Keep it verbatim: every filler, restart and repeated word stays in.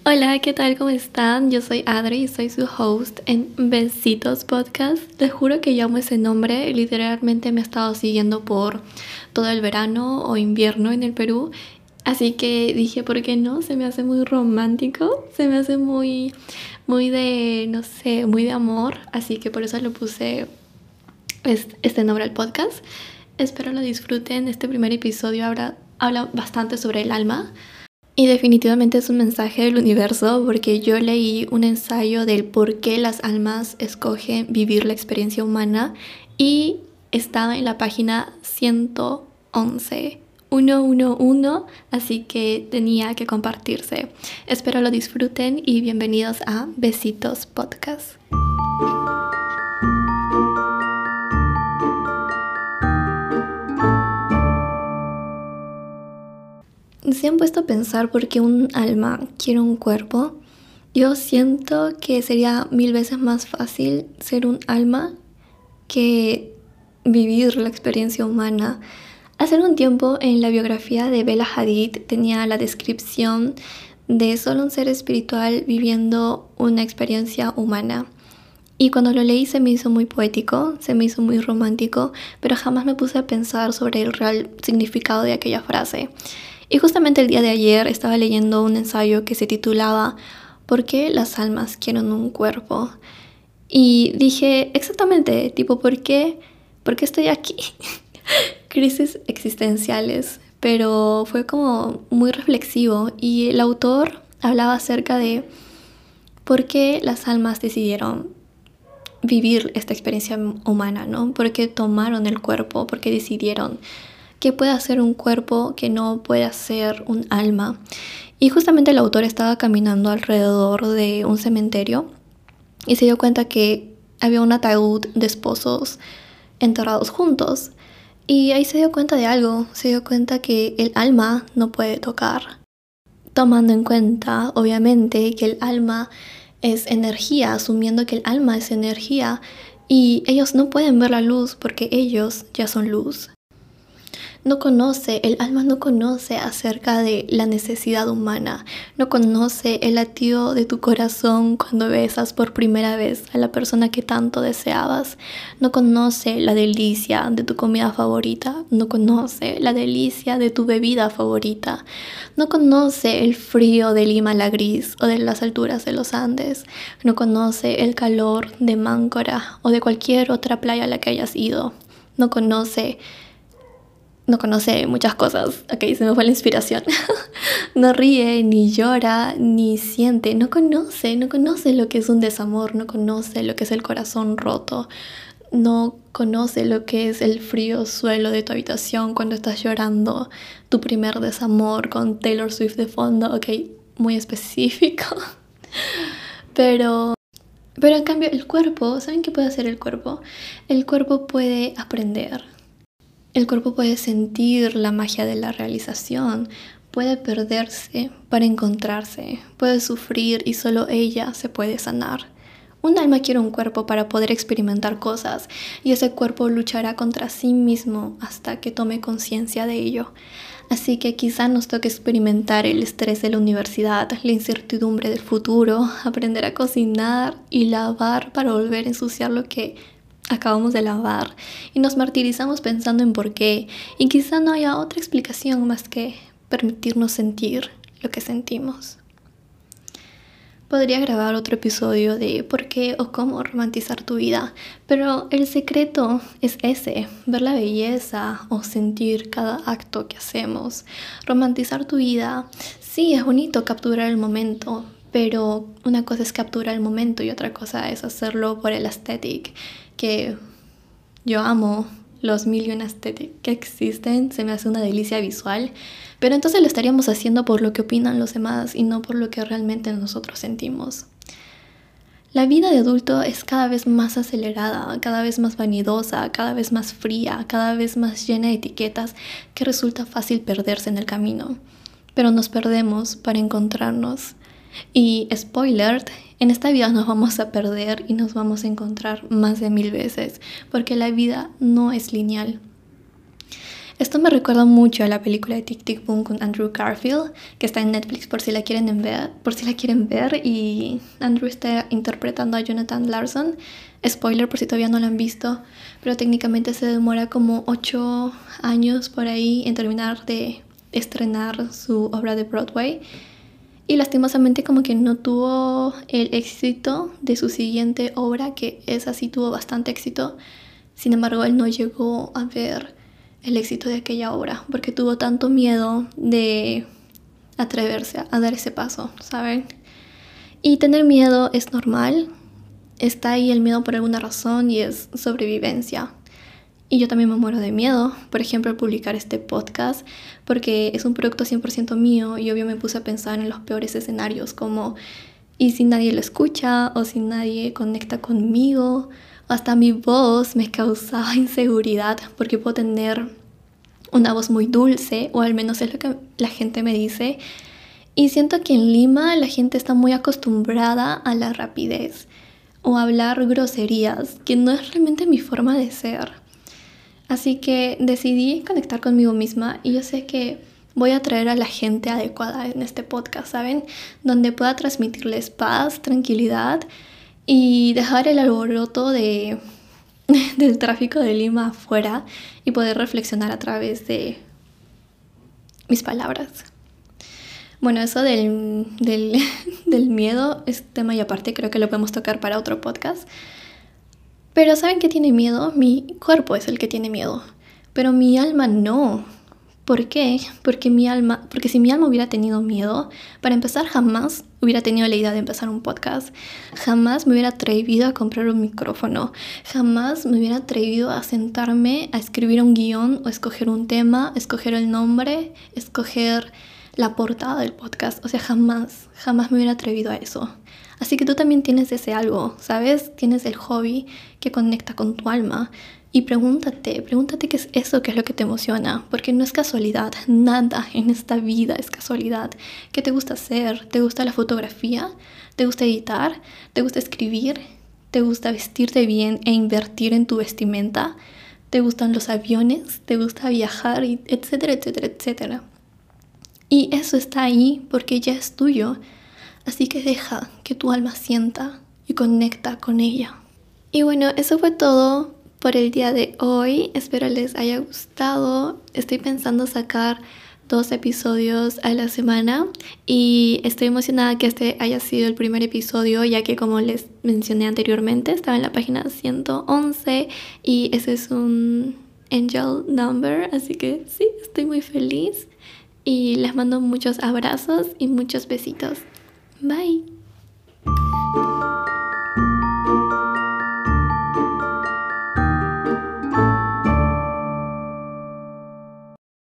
Hola, ¿qué tal? ¿Cómo están? Yo soy Adri y soy su host en Besitos Podcast. Te juro que llamo ese nombre, literalmente me ha estado siguiendo por todo el verano o invierno en el Perú. Así que dije, ¿por qué no? Se me hace muy romántico, se me hace muy, muy de, no sé, muy de amor. Así que por eso le puse este nombre al podcast. Espero lo disfruten. Este primer episodio habla, habla bastante sobre el alma. Y definitivamente es un mensaje del universo porque yo leí un ensayo del por qué las almas escogen vivir la experiencia humana y estaba en la página ciento once, ciento once, así que tenía que compartirse. Espero lo disfruten y bienvenidos a Besitos Podcast. ¿Se han puesto a pensar por qué un alma quiere un cuerpo? Yo siento que sería mil veces más fácil ser un alma que vivir la experiencia humana. Hace un tiempo en la biografía de Bella Hadid tenía la descripción de solo un ser espiritual viviendo una experiencia humana. Y cuando lo leí se me hizo muy poético, se me hizo muy romántico, pero jamás me puse a pensar sobre el real significado de aquella frase. Y justamente el día de ayer estaba leyendo un ensayo que se titulaba ¿Por qué las almas quieren un cuerpo? Y dije, exactamente, tipo, ¿por qué? ¿Por qué estoy aquí? Crisis existenciales, pero fue como muy reflexivo y el autor hablaba acerca de por qué las almas decidieron vivir esta experiencia humana, ¿no? ¿Por qué tomaron el cuerpo? ¿Por qué decidieron qué puede hacer un cuerpo que no puede hacer un alma? Y justamente el autor estaba caminando alrededor de un cementerio y se dio cuenta que había un ataúd de esposos enterrados juntos. Y ahí se dio cuenta de algo, se dio cuenta que el alma no puede tocar. Tomando en cuenta, obviamente, que el alma es energía, asumiendo que el alma es energía, y ellos no pueden ver la luz porque ellos ya son luz. No conoce, el alma no conoce acerca de la necesidad humana, no conoce el latido de tu corazón cuando besas por primera vez a la persona que tanto deseabas, no conoce la delicia de tu comida favorita, no conoce la delicia de tu bebida favorita, no conoce el frío del Himalaya gris o de las alturas de los Andes, no conoce el calor de Máncora o de cualquier otra playa a la que hayas ido, no conoce No conoce muchas cosas, ok, se me fue la inspiración. No ríe, ni llora, ni siente, no conoce, no conoce lo que es un desamor, no conoce lo que es el corazón roto, no conoce lo que es el frío suelo de tu habitación cuando estás llorando tu primer desamor con Taylor Swift de fondo, ok, muy específico. Pero... Pero en cambio el cuerpo, ¿saben qué puede hacer el cuerpo? El cuerpo puede aprender. El cuerpo puede sentir la magia de la realización, puede perderse para encontrarse, puede sufrir y solo ella se puede sanar. Un alma quiere un cuerpo para poder experimentar cosas y ese cuerpo luchará contra sí mismo hasta que tome conciencia de ello. Así que quizá nos toque experimentar el estrés de la universidad, la incertidumbre del futuro, aprender a cocinar y lavar para volver a ensuciar lo que acabamos de lavar y nos martirizamos pensando en por qué y quizá no haya otra explicación más que permitirnos sentir lo que sentimos. Podría grabar otro episodio de por qué o cómo romantizar tu vida, pero el secreto es ese, ver la belleza o sentir cada acto que hacemos. Romantizar tu vida, sí, es bonito capturar el momento, pero una cosa es capturar el momento y otra cosa es hacerlo por el aesthetic, que yo amo los mil y una aesthetic que existen, se me hace una delicia visual, pero entonces lo estaríamos haciendo por lo que opinan los demás y no por lo que realmente nosotros sentimos. La vida de adulto es cada vez más acelerada, cada vez más vanidosa, cada vez más fría, cada vez más llena de etiquetas que resulta fácil perderse en el camino. Pero nos perdemos para encontrarnos. Y spoiler, en esta vida nos vamos a perder y nos vamos a encontrar más de mil veces, porque la vida no es lineal. Esto me recuerda mucho a la película de Tic Tic Boom con Andrew Garfield, que está en Netflix por si la quieren ver, por si la quieren ver, y Andrew está interpretando a Jonathan Larson. Spoiler por si todavía no lo han visto, pero técnicamente se demora como ocho años por ahí en terminar de estrenar su obra de Broadway. Y lastimosamente como que no tuvo el éxito de su siguiente obra, que esa sí tuvo bastante éxito. Sin embargo, él no llegó a ver el éxito de aquella obra porque tuvo tanto miedo de atreverse a dar ese paso, ¿saben? Y tener miedo es normal. Está ahí el miedo por alguna razón y es sobrevivencia. Y yo también me muero de miedo, por ejemplo, al publicar este podcast, porque es un producto cien por ciento mío y obvio me puse a pensar en los peores escenarios, como ¿y si nadie lo escucha? ¿O si nadie conecta conmigo? O hasta mi voz me causaba inseguridad porque puedo tener una voz muy dulce, o al menos es lo que la gente me dice. Y siento que en Lima la gente está muy acostumbrada a la rapidez o a hablar groserías, que no es realmente mi forma de ser. Así que decidí conectar conmigo misma y yo sé que voy a traer a la gente adecuada en este podcast, ¿saben? Donde pueda transmitirles paz, tranquilidad y dejar el alboroto de, del tráfico de Lima afuera y poder reflexionar a través de mis palabras. Bueno, eso del, del, del miedo es tema y aparte, creo que lo podemos tocar para otro podcast. Pero ¿saben qué tiene miedo? Mi cuerpo es el que tiene miedo, pero mi alma no. ¿Por qué? Porque mi alma, porque si mi alma hubiera tenido miedo, para empezar jamás hubiera tenido la idea de empezar un podcast. Jamás me hubiera atrevido a comprar un micrófono. Jamás me hubiera atrevido a sentarme a escribir un guión o escoger un tema, escoger el nombre, escoger la portada del podcast. O sea, jamás, jamás me hubiera atrevido a eso. Así que tú también tienes ese algo, ¿sabes? Tienes el hobby que conecta con tu alma. Y pregúntate, pregúntate qué es eso, qué es lo que te emociona. Porque no es casualidad, nada en esta vida es casualidad. ¿Qué te gusta hacer? ¿Te gusta la fotografía? ¿Te gusta editar? ¿Te gusta escribir? ¿Te gusta vestirte bien e invertir en tu vestimenta? ¿Te gustan los aviones? ¿Te gusta viajar? Y etcétera, etcétera, etcétera. Y eso está ahí porque ya es tuyo. Así que deja que tu alma sienta y conecta con ella. Y bueno, eso fue todo por el día de hoy. Espero les haya gustado. Estoy pensando sacar dos episodios a la semana y estoy emocionada que este haya sido el primer episodio, ya que como les mencioné anteriormente, estaba en la página ciento once y ese es un angel number, así que sí, estoy muy feliz y les mando muchos abrazos y muchos besitos. Bye.